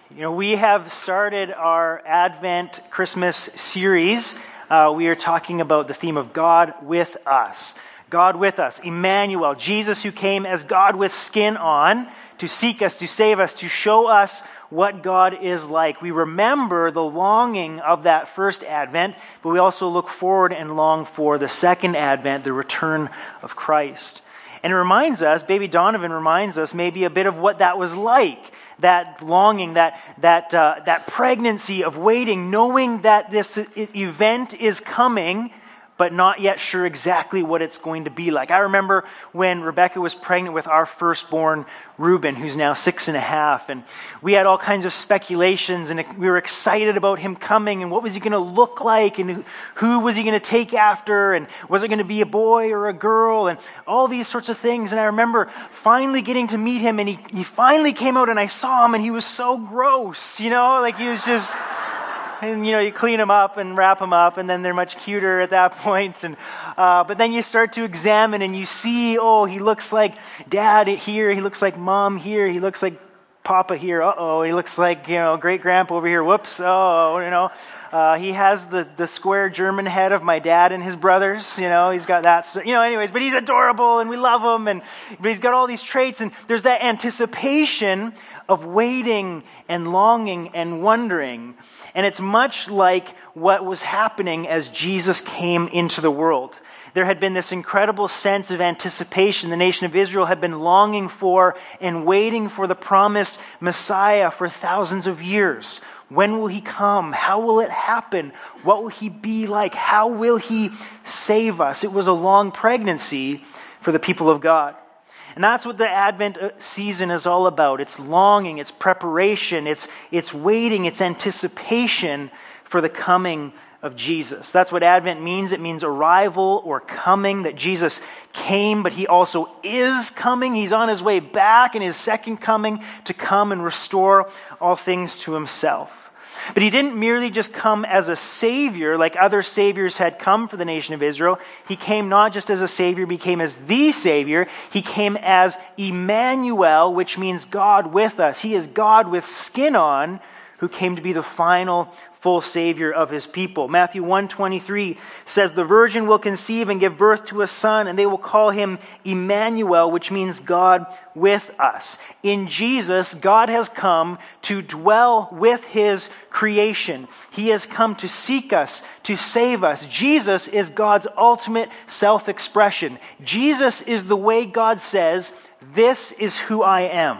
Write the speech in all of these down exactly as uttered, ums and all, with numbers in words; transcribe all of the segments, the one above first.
You know, we have started our Advent Christmas series. Uh, we are talking about the theme of God with us. God with us. Emmanuel, Jesus who came as God with skin on to seek us, to save us, to show us what God is like. We remember the longing of that first Advent, but we also look forward and long for the second Advent, the return of Christ. And it reminds us, baby Donovan reminds us maybe a bit of what that was like. That longing, that that uh, that pregnancy of waiting, knowing that this event is coming, but not yet sure exactly what it's going to be like. I remember when Rebecca was pregnant with our firstborn, Reuben, who's now six and a half, and we had all kinds of speculations, and we were excited about him coming, and what was he going to look like, and who was he going to take after, and was it going to be a boy or a girl, and all these sorts of things. And I remember finally getting to meet him, and he, he finally came out, and I saw him, and he was so gross, you know, like he was just... And, you know, you clean them up and wrap them up, and then they're much cuter at that point. And uh, but then you start to examine, and you see, oh, he looks like dad here. He looks like mom here. He looks like papa here. Uh-oh. He looks like, you know, great-grandpa over here. Whoops. Oh, you know. Uh, he has the, the square German head of my dad and his brothers. You know, he's got that. You know, anyways, but he's adorable, and we love him. And but he's got all these traits, and there's that anticipation of waiting and longing and wondering. And it's much like what was happening as Jesus came into the world. There had been this incredible sense of anticipation. The nation of Israel had been longing for and waiting for the promised Messiah for thousands of years. When will he come? How will it happen? What will he be like? How will he save us? It was a long pregnancy for the people of God. And that's what the Advent season is all about. It's longing, it's preparation, it's it's waiting, it's anticipation for the coming of Jesus. That's what Advent means. It means arrival or coming, that Jesus came, but he also is coming. He's on his way back in his second coming to come and restore all things to himself. But he didn't merely just come as a savior like other saviors had come for the nation of Israel. He came not just as a savior, but he came as the savior. He came as Emmanuel, which means God with us. He is God with skin on, who came to be the final full savior of his people. Matthew one twenty-three says, "The virgin will conceive and give birth to a son, and they will call him Emmanuel," which means God with us. In Jesus, God has come to dwell with his creation. He has come to seek us, to save us. Jesus is God's ultimate self-expression. Jesus is the way God says, "This is who I am."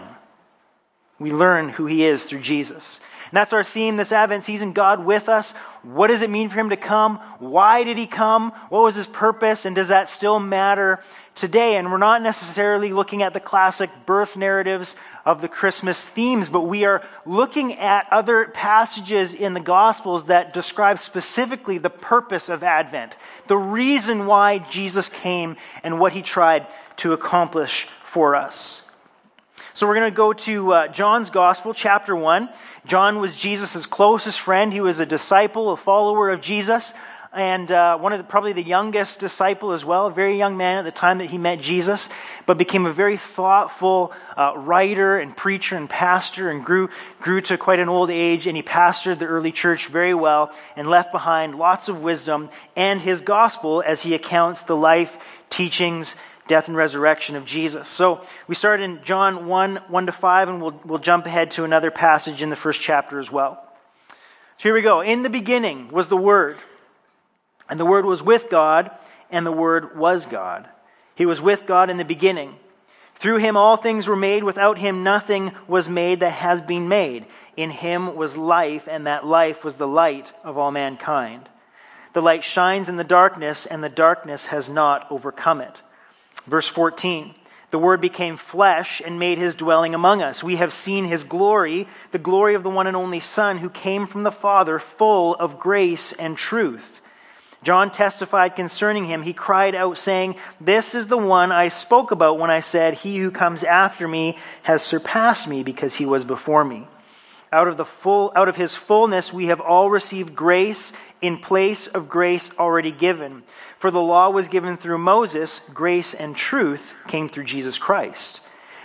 We learn who he is through Jesus. And that's our theme this Advent season, God with us. What does it mean for him to come? Why did he come? What was his purpose? And does that still matter today? And we're not necessarily looking at the classic birth narratives of the Christmas themes, but we are looking at other passages in the Gospels that describe specifically the purpose of Advent, the reason why Jesus came and what he tried to accomplish for us. So we're going to go to uh, John's Gospel, chapter one. John was Jesus' closest friend. He was a disciple, a follower of Jesus, and uh, one of the, probably the youngest disciple as well, a very young man at the time that he met Jesus, but became a very thoughtful uh, writer and preacher and pastor, and grew, grew to quite an old age, and he pastored the early church very well and left behind lots of wisdom and his gospel as he accounts the life, teachings, death and resurrection of Jesus. So we start in John one, one to five, and we'll, we'll jump ahead to another passage in the first chapter as well. So here we go. "In the beginning was the Word, and the Word was with God, and the Word was God. He was with God in the beginning. Through him all things were made. Without him nothing was made that has been made. In him was life, and that life was the light of all mankind. The light shines in the darkness, and the darkness has not overcome it." Verse fourteen, "The Word became flesh and made his dwelling among us. We have seen his glory, the glory of the one and only Son who came from the Father, full of grace and truth. John testified concerning him. He cried out, saying, 'This is the one I spoke about when I said, he who comes after me has surpassed me because he was before me.' Out of the full, out of his fullness we have all received grace in place of grace already given. For the law was given through Moses, grace and truth came through Jesus Christ.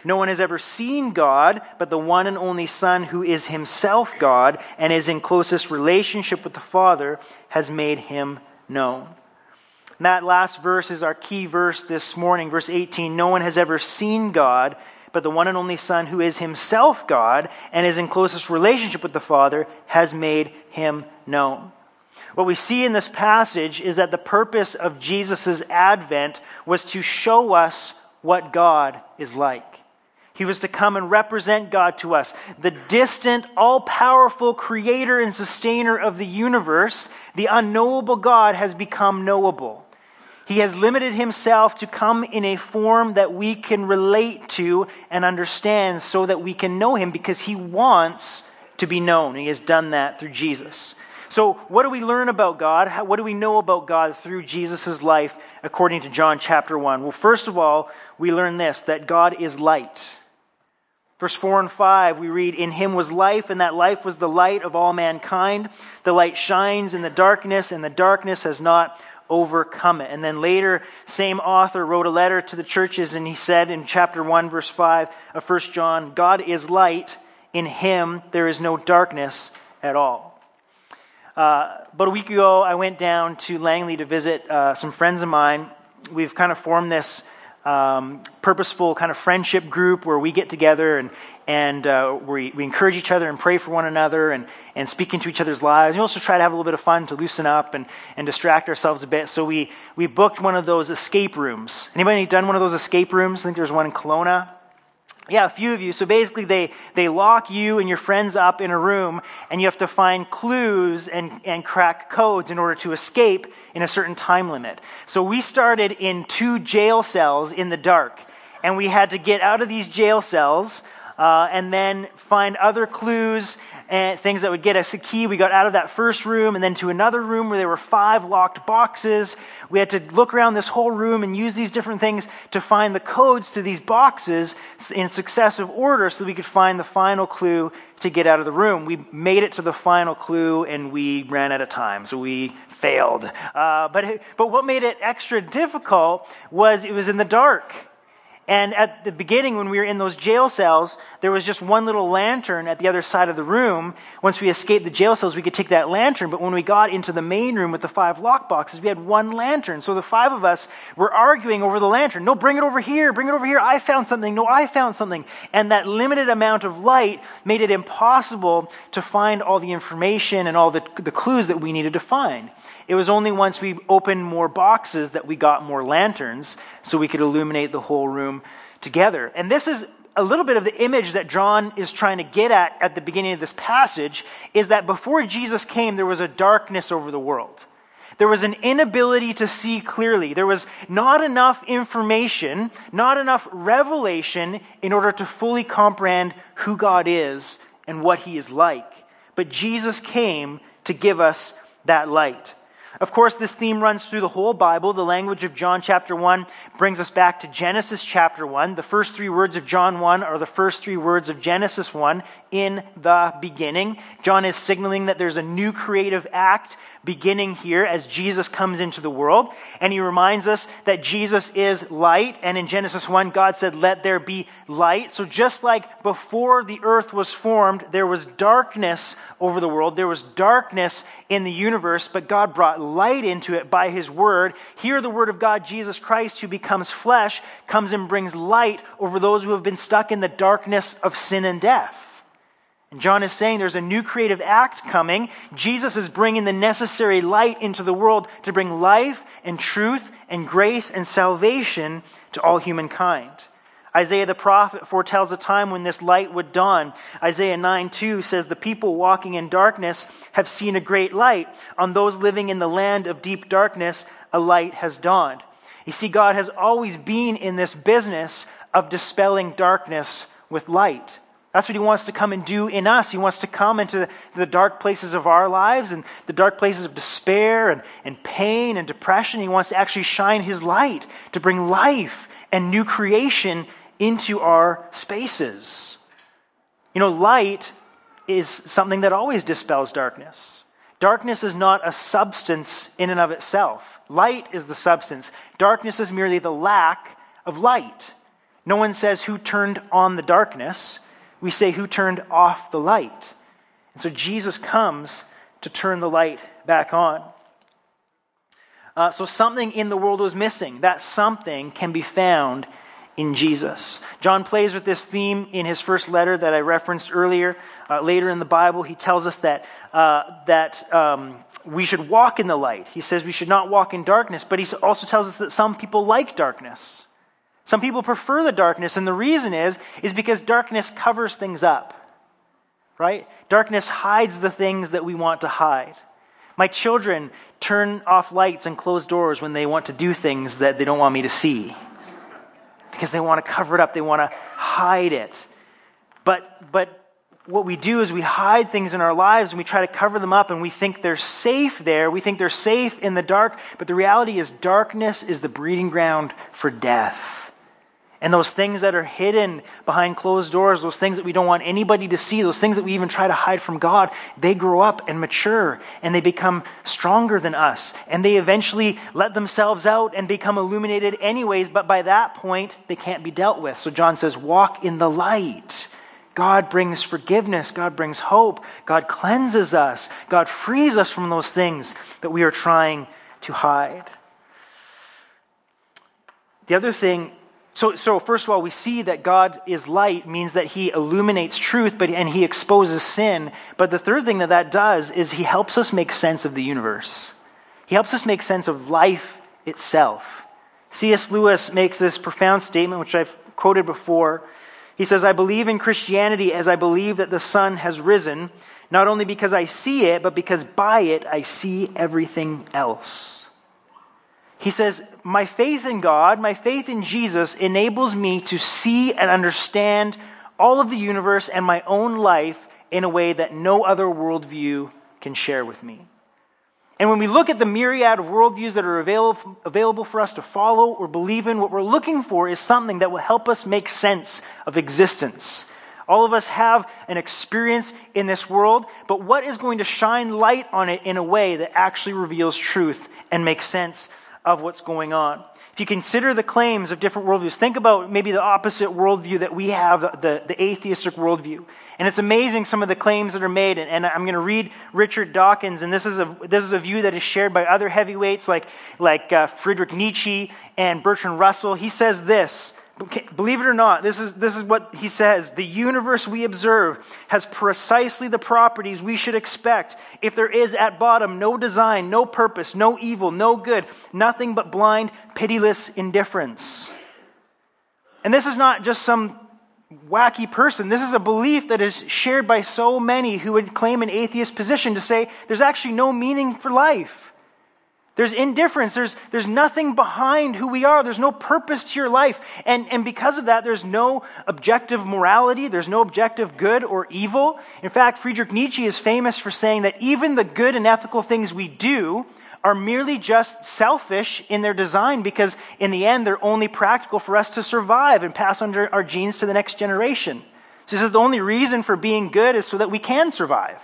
No one has ever seen God, but the one and only Son, who is himself God and is in closest relationship with the Father, has made him known. And that last verse is our key verse this morning, verse eighteen. No one has ever seen God, but the one and only Son, who is himself God and is in closest relationship with the Father, has made him known. What we see in this passage is that the purpose of Jesus' advent was to show us what God is like. He was to come and represent God to us, the distant, all-powerful creator and sustainer of the universe. The unknowable God has become knowable. He has limited himself to come in a form that we can relate to and understand so that we can know him, because he wants to be known. He has done that through Jesus. So what do we learn about God? How, what do we know about God through Jesus' life according to John chapter one? Well, first of all, we learn this, that God is light. Verse four and five, we read, "In him was life, and that life was the light of all mankind. The light shines in the darkness, and the darkness has not overcome it." And then later, same author wrote a letter to the churches, and he said in chapter one, verse five of First John, "God is light. In him there is no darkness at all." Uh, about a week ago, I went down to Langley to visit uh, some friends of mine. We've kind of formed this um, purposeful kind of friendship group where we get together and and uh, we, we encourage each other and pray for one another and, and speak into each other's lives. We also try to have a little bit of fun to loosen up and, and distract ourselves a bit. So we, we booked one of those escape rooms. Anybody done one of those escape rooms? I think there's one in Kelowna. Yeah, a few of you. So basically they, they lock you and your friends up in a room, and you have to find clues and, and crack codes in order to escape in a certain time limit. So we started in two jail cells in the dark, and we had to get out of these jail cells uh, and then find other clues and things that would get us a key. We got out of that first room and then to another room where there were five locked boxes. We had to look around this whole room and use these different things to find the codes to these boxes in successive order so that we could find the final clue to get out of the room. We made it to the final clue and we ran out of time, so we failed. Uh, but, but what made it extra difficult was it was in the dark. And at the beginning, when we were in those jail cells, there was just one little lantern at the other side of the room. Once we escaped the jail cells, we could take that lantern. But when we got into the main room with the five lock boxes, we had one lantern. So the five of us were arguing over the lantern. No, bring it over here. Bring it over here. I found something. No, I found something. And that limited amount of light made it impossible to find all the information and all the, the clues that we needed to find. It was only once we opened more boxes that we got more lanterns so we could illuminate the whole room together. And this is a little bit of the image that John is trying to get at at the beginning of this passage, is that before Jesus came, there was a darkness over the world. There was an inability to see clearly. There was not enough information, not enough revelation in order to fully comprehend who God is and what he is like. But Jesus came to give us that light. Of course, this theme runs through the whole Bible. The language of John chapter one brings us back to Genesis chapter one. The first three words of John one are the first three words of Genesis one, in the beginning. John is signaling that there's a new creative act beginning here as Jesus comes into the world. And he reminds us that Jesus is light. And in Genesis one, God said, "Let there be light." So just like before the earth was formed, there was darkness over the world. There was darkness in the universe, but God brought light into it by his word. Here the word of God, Jesus Christ, who becomes flesh, comes and brings light over those who have been stuck in the darkness of sin and death. And John is saying there's a new creative act coming. Jesus is bringing the necessary light into the world to bring life and truth and grace and salvation to all humankind. Isaiah the prophet foretells a time when this light would dawn. Isaiah nine two says, "The people walking in darkness have seen a great light. On those living in the land of deep darkness, a light has dawned." You see, God has always been in this business of dispelling darkness with light. That's what he wants to come and do in us. He wants to come into the dark places of our lives and the dark places of despair and, and pain and depression. He wants to actually shine his light to bring life and new creation into our spaces. You know, light is something that always dispels darkness. Darkness is not a substance in and of itself. Light is the substance. Darkness is merely the lack of light. No one says who turned on the darkness. We say who turned off the light. And so Jesus comes to turn the light back on. Uh, so something in the world was missing. That something can be found in Jesus. John plays with this theme in his first letter that I referenced earlier. Uh, later in the Bible, he tells us that uh, that um, we should walk in the light. He says we should not walk in darkness, but he also tells us that some people like darkness. Some people prefer the darkness, and the reason is, is because darkness covers things up, right? Darkness hides the things that we want to hide. My children turn off lights and close doors when they want to do things that they don't want me to see, because they want to cover it up. They want to hide it. But, but what we do is we hide things in our lives and we try to cover them up, and we think they're safe there. We think they're safe in the dark, but the reality is darkness is the breeding ground for death. And those things that are hidden behind closed doors, those things that we don't want anybody to see, those things that we even try to hide from God, they grow up and mature and they become stronger than us. And they eventually let themselves out and become illuminated anyways, but by that point, they can't be dealt with. So John says, walk in the light. God brings forgiveness. God brings hope. God cleanses us. God frees us from those things that we are trying to hide. The other thing So, so first of all, we see that God is light means that he illuminates truth, but and he exposes sin. But the third thing that that does is he helps us make sense of the universe. He helps us make sense of life itself. C S Lewis makes this profound statement, which I've quoted before. He says, I believe in Christianity as I believe that the sun has risen, not only because I see it, but because by it I see everything else. He says, my faith in God, my faith in Jesus enables me to see and understand all of the universe and my own life in a way that no other worldview can share with me. And when we look at the myriad of worldviews that are available, available for us to follow or believe in, what we're looking for is something that will help us make sense of existence. All of us have an experience in this world, but what is going to shine light on it in a way that actually reveals truth and makes sense of what's going on? If you consider the claims of different worldviews, think about maybe the opposite worldview that we have, the, the atheistic worldview. And it's amazing some of the claims that are made. And, and I'm going to read Richard Dawkins, and this is a this is a view that is shared by other heavyweights like, like uh, Friedrich Nietzsche and Bertrand Russell. He says this, believe it or not, this is this is what he says. The universe we observe has precisely the properties we should expect if there is at bottom no design, no purpose, no evil, no good, nothing but blind, pitiless indifference. And this is not just some wacky person. This is a belief that is shared by so many who would claim an atheist position to say there's actually no meaning for life. There's indifference. There's, there's nothing behind who we are. There's no purpose to your life. And, and because of that, there's no objective morality. There's no objective good or evil. In fact, Friedrich Nietzsche is famous for saying that even the good and ethical things we do are merely just selfish in their design, because in the end, they're only practical for us to survive and pass on our genes to the next generation. So he says the only reason for being good is so that we can survive.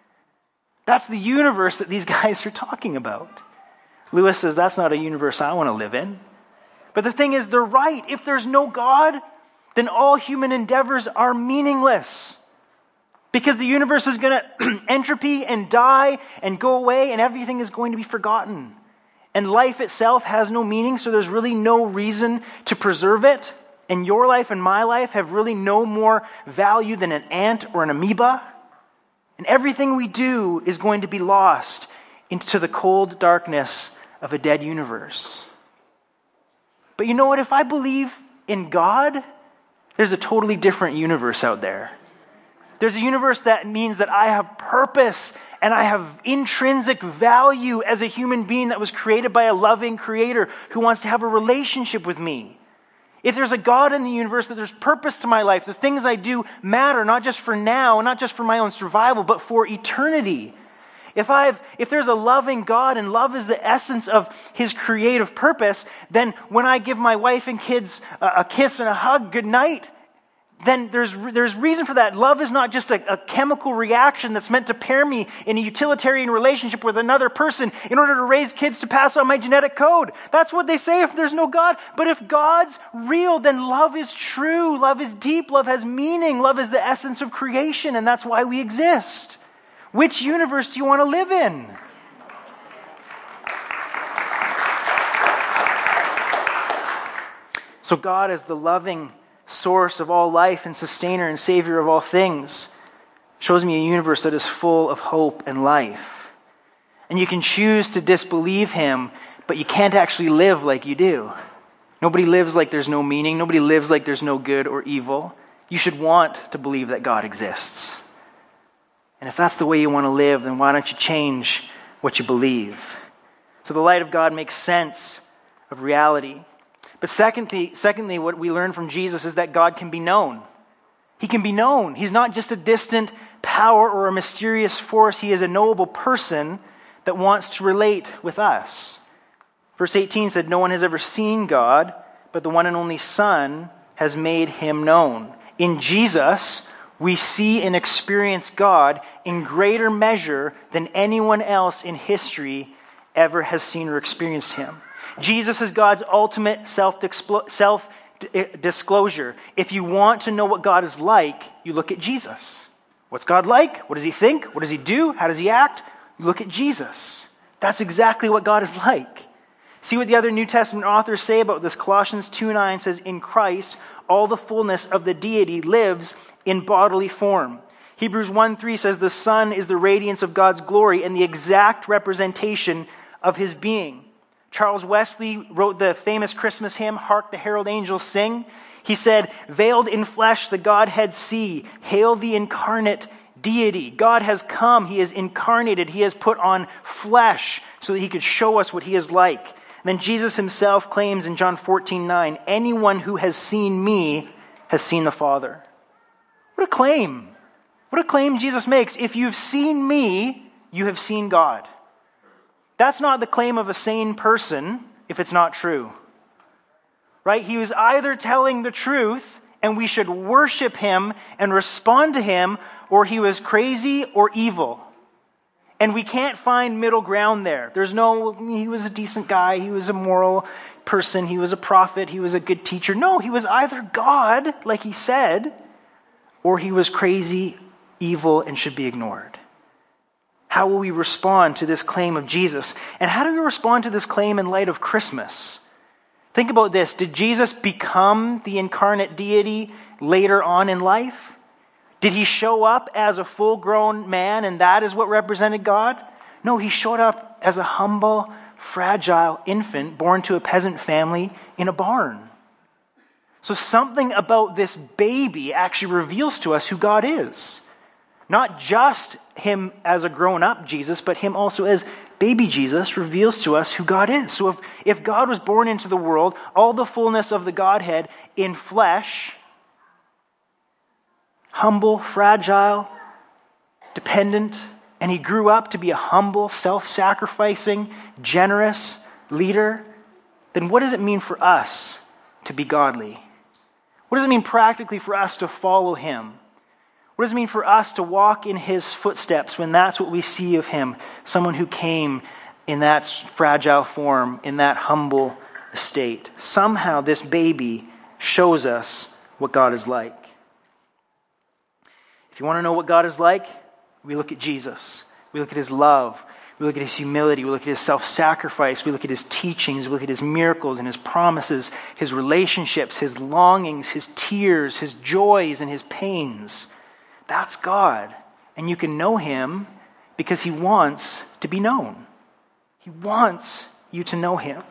That's the universe that these guys are talking about. Lewis says, that's not a universe I want to live in. But the thing is, they're right. If there's no God, then all human endeavors are meaningless. Because the universe is going to entropy and die and go away, and everything is going to be forgotten. And life itself has no meaning, so there's really no reason to preserve it. And your life and my life have really no more value than an ant or an amoeba. And everything we do is going to be lost into the cold darkness of a dead universe. But you know what? If I believe in God, there's a totally different universe out there. There's a universe that means that I have purpose and I have intrinsic value as a human being that was created by a loving creator who wants to have a relationship with me. If there's a God in the universe, that there's purpose to my life, the things I do matter, not just for now, not just for my own survival, but for eternity. If I've, if there's a loving God and love is the essence of his creative purpose, then when I give my wife and kids a, a kiss and a hug, good night, then there's there's reason for that. Love is not just a, a chemical reaction that's meant to pair me in a utilitarian relationship with another person in order to raise kids to pass on my genetic code. That's what they say if there's no God. But if God's real, then love is true. Love is deep. Love has meaning. Love is the essence of creation, and that's why we exist. Which universe do you want to live in? So God, as the loving source of all life and sustainer and savior of all things, shows me a universe that is full of hope and life. And you can choose to disbelieve him, but you can't actually live like you do. Nobody lives like there's no meaning. Nobody lives like there's no good or evil. You should want to believe that God exists. And if that's the way you want to live, then why don't you change what you believe? So the light of God makes sense of reality. But secondly, secondly, what we learn from Jesus is that God can be known. He can be known. He's not just a distant power or a mysterious force. He is a knowable person that wants to relate with us. Verse eighteen said, "No one has ever seen God, but the one and only Son has made him known." In Jesus, we see and experience God in greater measure than anyone else in history ever has seen or experienced him. Jesus is God's ultimate self-disclosure. If you want to know what God is like, you look at Jesus. What's God like? What does he think? What does he do? How does he act? You look at Jesus. That's exactly what God is like. See what the other New Testament authors say about this. Colossians two nine says, "In Christ, all the fullness of the deity lives in bodily form." Hebrews one three says, "The Son is the radiance of God's glory and the exact representation of his being." Charles Wesley wrote the famous Christmas hymn, "Hark the Herald Angels Sing." He said, "Veiled in flesh the Godhead see, hail the incarnate deity." God has come, he is incarnated, he has put on flesh so that he could show us what he is like. And then Jesus himself claims in John fourteen nine, "Anyone who has seen me has seen the Father." What a claim. What a claim Jesus makes. If you've seen me, you have seen God. That's not the claim of a sane person if it's not true. Right? He was either telling the truth and we should worship him and respond to him, or he was crazy or evil. And we can't find middle ground there. There's no, he was a decent guy, he was a moral person, he was a prophet, he was a good teacher. No, he was either God, like he said, or he was crazy, evil, and should be ignored. How will we respond to this claim of Jesus? And how do we respond to this claim in light of Christmas? Think about this. Did Jesus become the incarnate deity later on in life? Did he show up as a full-grown man and that is what represented God? No, he showed up as a humble, fragile infant born to a peasant family in a barn. So something about this baby actually reveals to us who God is. Not just him as a grown-up Jesus, but him also as baby Jesus reveals to us who God is. So if, if God was born into the world, all the fullness of the Godhead in flesh, humble, fragile, dependent, and he grew up to be a humble, self-sacrificing, generous leader, then what does it mean for us to be godly? What does it mean practically for us to follow him? What does it mean for us to walk in his footsteps when that's what we see of him? Someone who came in that fragile form, in that humble estate. Somehow this baby shows us what God is like. If you want to know what God is like, we look at Jesus. We look at his love. We look at his humility. We look at his self-sacrifice. We look at his teachings. We look at his miracles and his promises, his relationships, his longings, his tears, his joys, and his pains. That's God. And you can know him because he wants to be known. He wants you to know him.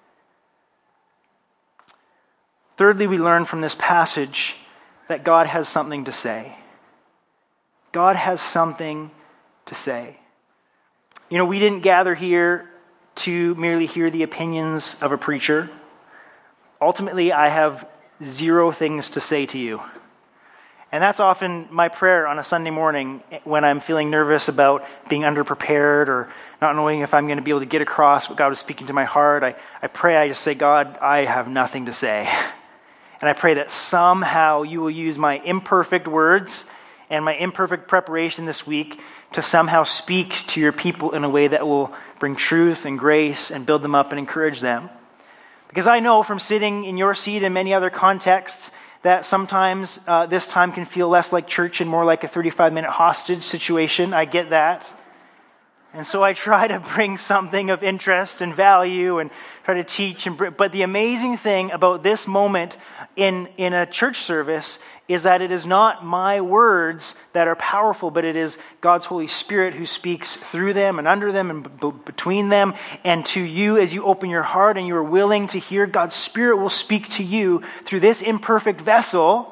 Thirdly, we learn from this passage that God has something to say. God has something to say. You know, we didn't gather here to merely hear the opinions of a preacher. Ultimately, I have zero things to say to you. And that's often my prayer on a Sunday morning when I'm feeling nervous about being underprepared or not knowing if I'm going to be able to get across what God was speaking to my heart. I, I pray, I just say, God, I have nothing to say. And I pray that somehow you will use my imperfect words and my imperfect preparation this week to somehow speak to your people in a way that will bring truth and grace and build them up and encourage them. Because I know from sitting in your seat and many other contexts that sometimes uh, this time can feel less like church and more like a thirty-five minute hostage situation. I get that. And so I try to bring something of interest and value and try to teach. And br- but the amazing thing about this moment in, in a church service is that it is not my words that are powerful, but it is God's Holy Spirit who speaks through them and under them and b- between them. And to you, as you open your heart and you are willing to hear, God's Spirit will speak to you through this imperfect vessel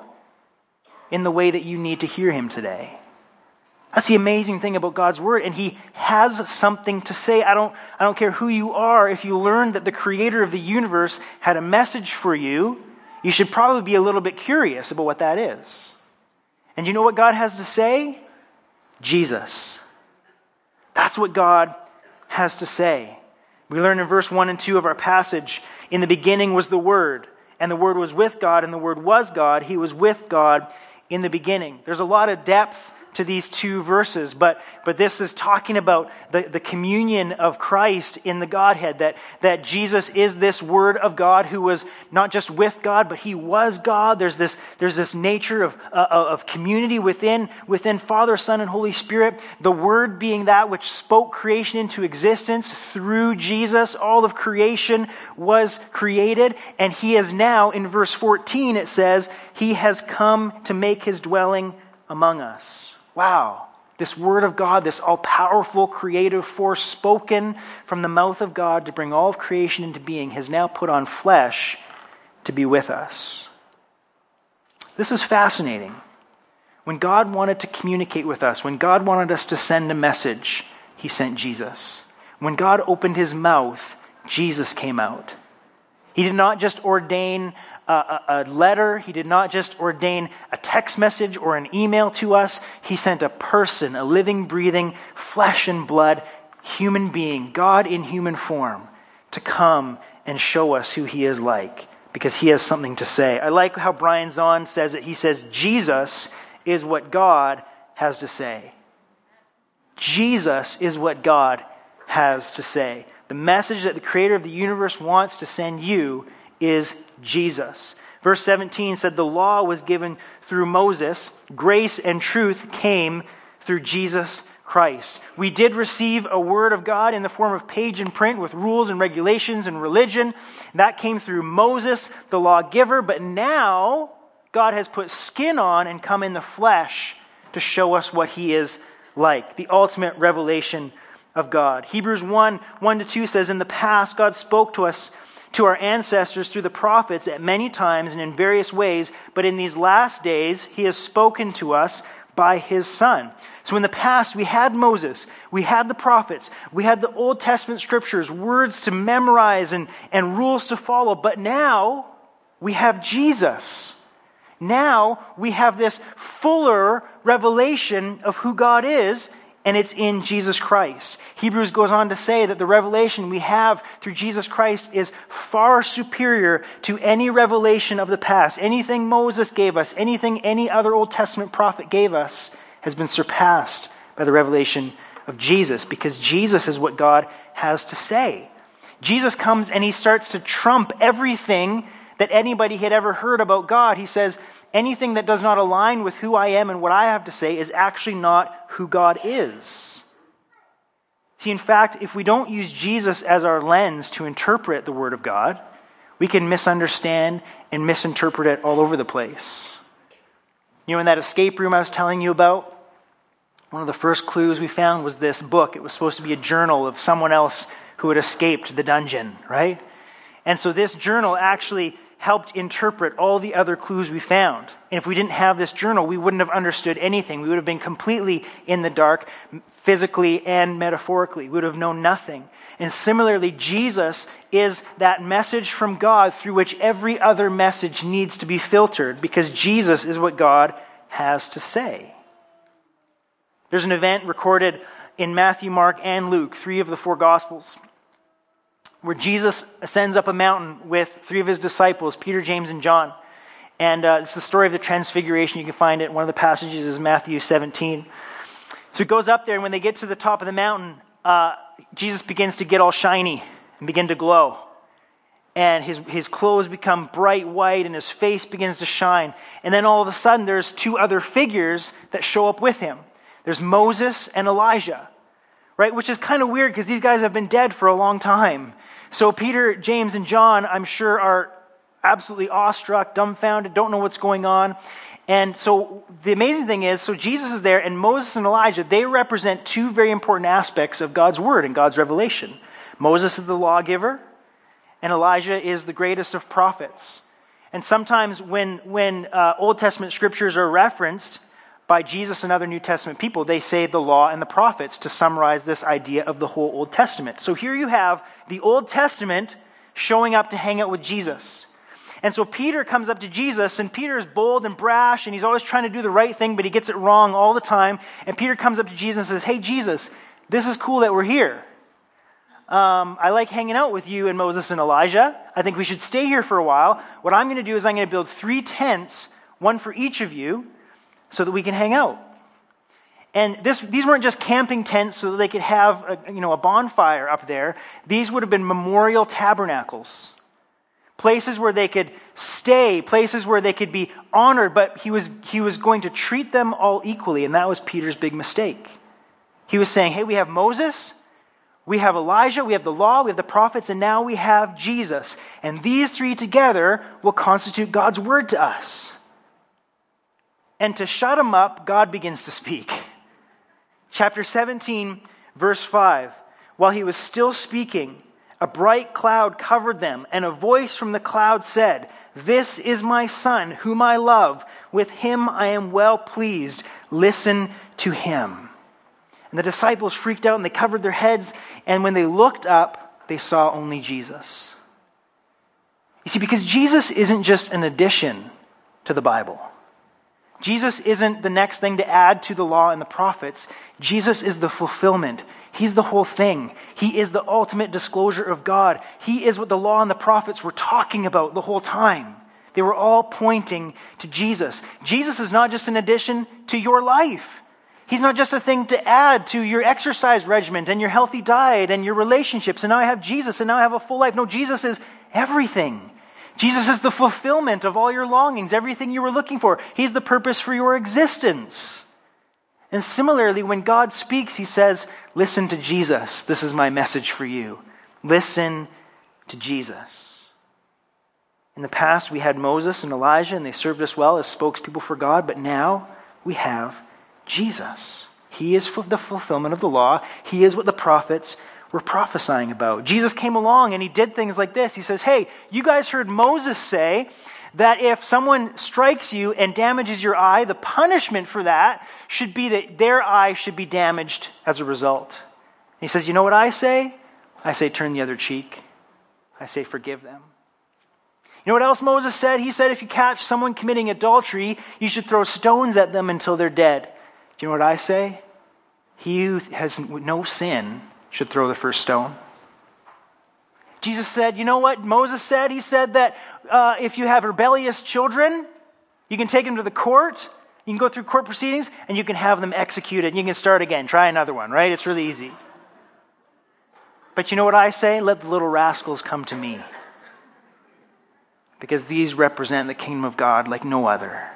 in the way that you need to hear him today. That's the amazing thing about God's word, and he has something to say. I don't, I don't care who you are. If you learn that the creator of the universe had a message for you, you should probably be a little bit curious about what that is. And you know what God has to say? Jesus. That's what God has to say. We learn in verse one and two of our passage, in the beginning was the Word, and the Word was with God, and the Word was God. He was with God in the beginning. There's a lot of depth to these two verses, but but this is talking about the, the communion of Christ in the Godhead, that, that Jesus is this Word of God who was not just with God, but he was God. There's this there's this nature of, uh, of community within, within Father, Son, and Holy Spirit. The Word being that which spoke creation into existence through Jesus. All of creation was created, and he is now, in verse fourteen, it says, he has come to make his dwelling among us. Wow, this word of God, this all-powerful creative force spoken from the mouth of God to bring all of creation into being, has now put on flesh to be with us. This is fascinating. When God wanted to communicate with us, when God wanted us to send a message, he sent Jesus. When God opened his mouth, Jesus came out. He did not just ordain A, a letter. He did not just ordain a text message or an email to us. He sent a person, a living, breathing, flesh and blood human being, God in human form, to come and show us who he is like, because he has something to say. I like how Brian Zahn says it. He says, Jesus is what God has to say. Jesus is what God has to say. The message that the creator of the universe wants to send you is Jesus. Verse seventeen said the law was given through Moses. Grace and truth came through Jesus Christ. We did receive a word of God in the form of page and print with rules and regulations and religion. That came through Moses, the lawgiver. But now God has put skin on and come in the flesh to show us what he is like. The ultimate revelation of God. Hebrews one, one to two says, in the past God spoke to us, to our ancestors through the prophets at many times and in various ways, but in these last days he has spoken to us by his Son. So in the past we had Moses, we had the prophets, we had the Old Testament scriptures, words to memorize and, and rules to follow, but now we have Jesus. Now we have this fuller revelation of who God is, and it's in Jesus Christ. Hebrews goes on to say that the revelation we have through Jesus Christ is far superior to any revelation of the past. Anything Moses gave us, anything any other Old Testament prophet gave us, has been surpassed by the revelation of Jesus, because Jesus is what God has to say. Jesus comes and he starts to trump everything that anybody had ever heard about God. He says, anything that does not align with who I am and what I have to say is actually not who God is. See, in fact, if we don't use Jesus as our lens to interpret the Word of God, we can misunderstand and misinterpret it all over the place. You know, in that escape room I was telling you about, one of the first clues we found was this book. It was supposed to be a journal of someone else who had escaped the dungeon, right? And so this journal actually helped interpret all the other clues we found. And if we didn't have this journal, we wouldn't have understood anything. We would have been completely in the dark, physically and metaphorically. We would have known nothing. And similarly, Jesus is that message from God through which every other message needs to be filtered, because Jesus is what God has to say. There's an event recorded in Matthew, Mark, and Luke, three of the four Gospels, where Jesus ascends up a mountain with three of his disciples, Peter, James, and John. And uh, it's the story of the Transfiguration. You can find it. One of the passages is Matthew seventeen. So it goes up there, and when they get to the top of the mountain, uh, Jesus begins to get all shiny and begin to glow. And his, his clothes become bright white, and his face begins to shine. And then all of a sudden, there's two other figures that show up with him. There's Moses and Elijah, right? Which is kind of weird because these guys have been dead for a long time. So Peter, James, and John, I'm sure, are absolutely awestruck, dumbfounded, don't know what's going on. And so the amazing thing is, so Jesus is there, and Moses and Elijah, they represent two very important aspects of God's word and God's revelation. Moses is the lawgiver, and Elijah is the greatest of prophets. And sometimes when, when uh, Old Testament scriptures are referenced by Jesus and other New Testament people, they say the law and the prophets to summarize this idea of the whole Old Testament. So here you have the Old Testament showing up to hang out with Jesus. And so Peter comes up to Jesus, and Peter is bold and brash, and he's always trying to do the right thing, but he gets it wrong all the time. And Peter comes up to Jesus and says, hey, Jesus, this is cool that we're here. Um, I like hanging out with you and Moses and Elijah. I think we should stay here for a while. What I'm going to do is I'm going to build three tents, one for each of you, so that we can hang out. And this, these weren't just camping tents so that they could have a, you know, a bonfire up there. These would have been memorial tabernacles. Places where they could stay, places where they could be honored, but he was he was going to treat them all equally, and that was Peter's big mistake. He was saying, hey, we have Moses, we have Elijah, we have the law, we have the prophets, and now we have Jesus. And these three together will constitute God's word to us. And to shut him up, God begins to speak. Chapter seventeen, verse five. While he was still speaking, a bright cloud covered them, and a voice from the cloud said, this is my son, whom I love. With him I am well pleased. Listen to him. And the disciples freaked out, and they covered their heads, and when they looked up, they saw only Jesus. You see, because Jesus isn't just an addition to the Bible. Jesus isn't the next thing to add to the law and the prophets. Jesus is the fulfillment. He's the whole thing. He is the ultimate disclosure of God. He is what the law and the prophets were talking about the whole time. They were all pointing to Jesus. Jesus is not just an addition to your life. He's not just a thing to add to your exercise regimen and your healthy diet and your relationships. And now I have Jesus, and now I have a full life. No, Jesus is everything. Jesus is the fulfillment of all your longings, everything you were looking for. He's the purpose for your existence. And similarly, when God speaks, he says, listen to Jesus. This is my message for you. Listen to Jesus. In the past, we had Moses and Elijah, and they served us well as spokespeople for God. But now we have Jesus. He is the fulfillment of the law. He is what the prophets were prophesying about. Jesus came along and he did things like this. He says, hey, you guys heard Moses say that if someone strikes you and damages your eye, the punishment for that should be that their eye should be damaged as a result. And he says, you know what I say? I say turn the other cheek. I say forgive them. You know what else Moses said? He said if you catch someone committing adultery, you should throw stones at them until they're dead. Do you know what I say? He who has no sin should throw the first stone. Jesus said, you know what Moses said? He said that uh, if you have rebellious children, you can take them to the court, you can go through court proceedings, and you can have them executed. You can start again. Try another one, right? It's really easy. But you know what I say? Let the little rascals come to me. Because these represent the kingdom of God like no other.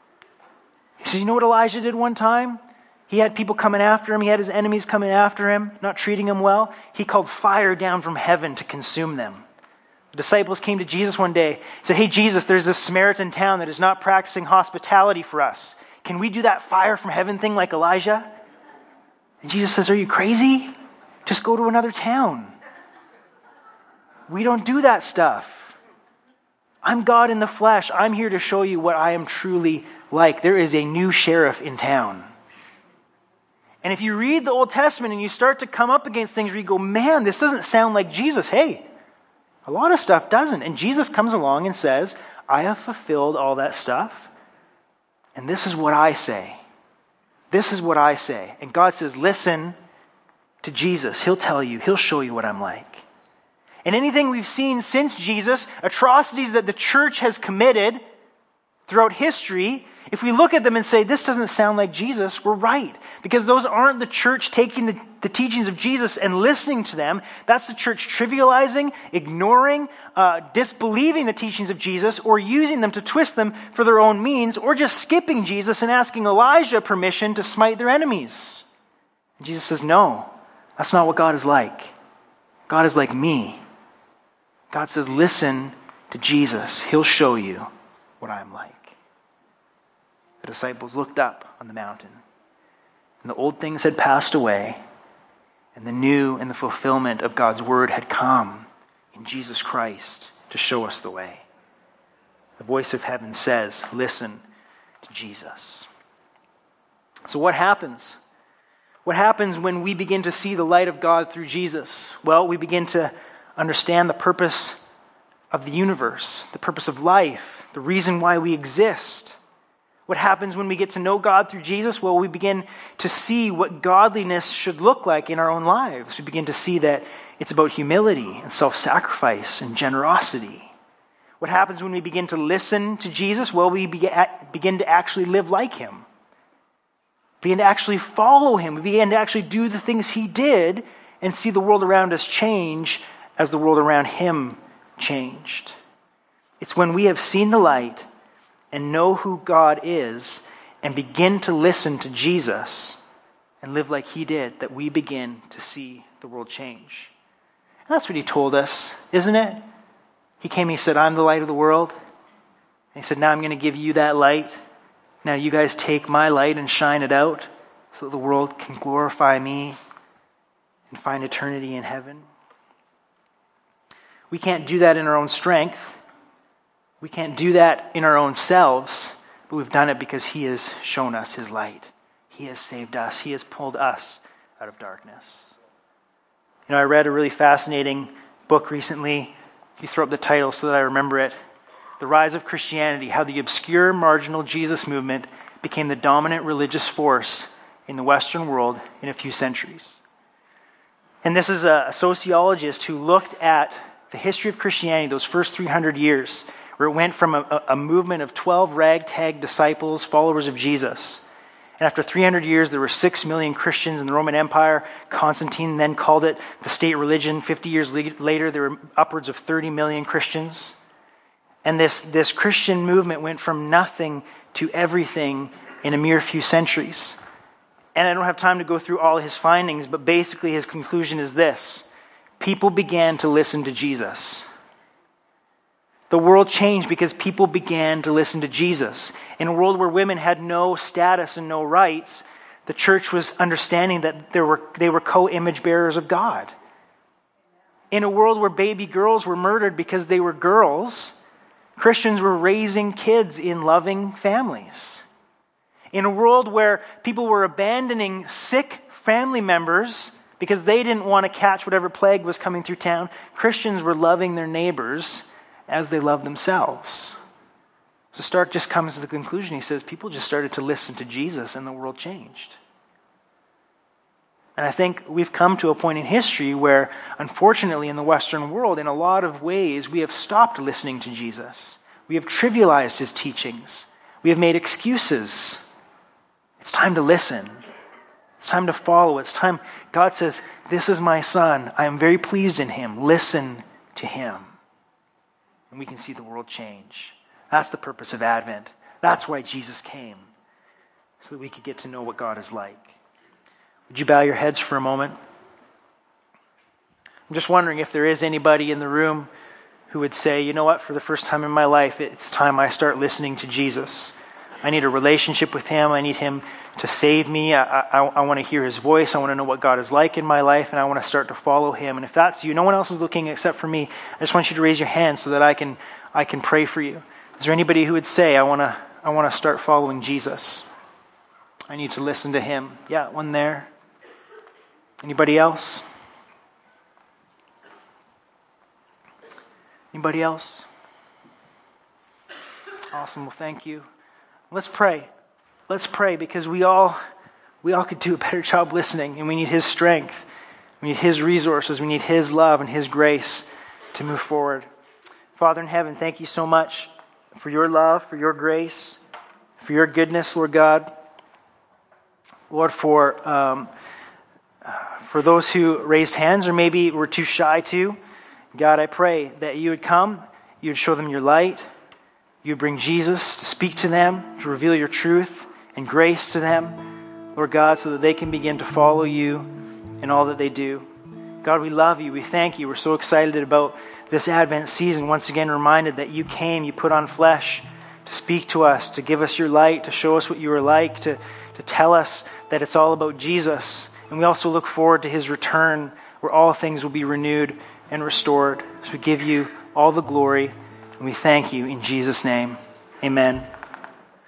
He said, you know what Elijah did one time? He had people coming after him. He had his enemies coming after him, not treating him well. He called fire down from heaven to consume them. The disciples came to Jesus one day and said, hey, Jesus, there's this Samaritan town that is not practicing hospitality for us. Can we do that fire from heaven thing like Elijah? And Jesus says, are you crazy? Just go to another town. We don't do that stuff. I'm God in the flesh. I'm here to show you what I am truly like. There is a new sheriff in town. And if you read the Old Testament and you start to come up against things where you go, man, this doesn't sound like Jesus. Hey, a lot of stuff doesn't. And Jesus comes along and says, I have fulfilled all that stuff. And this is what I say. This is what I say. And God says, listen to Jesus. He'll tell you. He'll show you what I'm like. And anything we've seen since Jesus, atrocities that the church has committed, throughout history, if we look at them and say, this doesn't sound like Jesus, we're right. Because those aren't the church taking the, the teachings of Jesus and listening to them. That's the church trivializing, ignoring, uh, disbelieving the teachings of Jesus, or using them to twist them for their own means, or just skipping Jesus and asking Elijah permission to smite their enemies. And Jesus says, no, that's not what God is like. God is like me. God says, listen to Jesus. He'll show you what I'm like. The disciples looked up on the mountain, and the old things had passed away, and the new and the fulfillment of God's word had come in Jesus Christ to show us the way. The voice of heaven says, listen to Jesus. So what happens? What happens when we begin to see the light of God through Jesus? Well, we begin to understand the purpose of the universe, the purpose of life, the reason why we exist. What happens when we get to know God through Jesus? Well, we begin to see what godliness should look like in our own lives. We begin to see that it's about humility and self-sacrifice and generosity. What happens when we begin to listen to Jesus? Well, we begin to actually live like him. We begin to actually follow him. We begin to actually do the things he did and see the world around us change as the world around him changed. It's when we have seen the light and know who God is, and begin to listen to Jesus and live like he did, that we begin to see the world change. And that's what he told us, isn't it? He came, he said, I'm the light of the world. And he said, now I'm going to give you that light. Now you guys take my light and shine it out so that the world can glorify me and find eternity in heaven. We can't do that in our own strength. We can't do that in our own selves, but we've done it because he has shown us his light. He has saved us. He has pulled us out of darkness. You know, I read a really fascinating book recently. If you throw up the title so that I remember it, The Rise of Christianity, How the Obscure Marginal Jesus Movement Became the Dominant Religious Force in the Western World in a Few Centuries. And this is a sociologist who looked at the history of Christianity, those first three hundred years, where it went from a, a movement of twelve ragtag disciples, followers of Jesus. And after three hundred years, there were six million Christians in the Roman Empire. Constantine then called it the state religion. fifty years later, there were upwards of thirty million Christians. And this, this Christian movement went from nothing to everything in a mere few centuries. And I don't have time to go through all his findings, but basically his conclusion is this. People began to listen to Jesus. The world changed because people began to listen to Jesus. In a world where women had no status and no rights, the church was understanding that there were, they were co-image bearers of God. In a world where baby girls were murdered because they were girls, Christians were raising kids in loving families. In a world where people were abandoning sick family members because they didn't want to catch whatever plague was coming through town, Christians were loving their neighbors as they love themselves. So Stark just comes to the conclusion. He says people just started to listen to Jesus and the world changed. And I think we've come to a point in history where, unfortunately, in the Western world, in a lot of ways, we have stopped listening to Jesus. We have trivialized his teachings. We have made excuses. It's time to listen. It's time to follow. It's time. God says, this is my son. I am very pleased in him. Listen to him. And we can see the world change. That's the purpose of Advent. That's why Jesus came, so that we could get to know what God is like. Would you bow your heads for a moment? I'm just wondering if there is anybody in the room who would say, you know what, for the first time in my life, it's time I start listening to Jesus. I need a relationship with him. I need him to save me. I, I, I want to hear his voice. I want to know what God is like in my life, and I want to start to follow him. And if that's you, no one else is looking except for me. I just want you to raise your hand so that I can I can pray for you. Is there anybody who would say, I want to I want to start following Jesus? I need to listen to him. Yeah, one there. Anybody else? Anybody else? Awesome. Well, thank you. Let's pray. Let's pray because we all we all could do a better job listening, and we need his strength. We need his resources. We need his love and his grace to move forward. Father in heaven, thank you so much for your love, for your grace, for your goodness, Lord God. Lord, for um, for those who raised hands or maybe were too shy to, God, I pray that you would come, you would show them your light, you would bring Jesus to speak to them, to reveal your truth and grace to them, Lord God, so that they can begin to follow you in all that they do. God, we love you. We thank you. We're so excited about this Advent season. Once again, reminded that you came, you put on flesh to speak to us, to give us your light, to show us what you are like, to, to tell us that it's all about Jesus. And we also look forward to his return, where all things will be renewed and restored. So we give you all the glory, and we thank you in Jesus' name. Amen.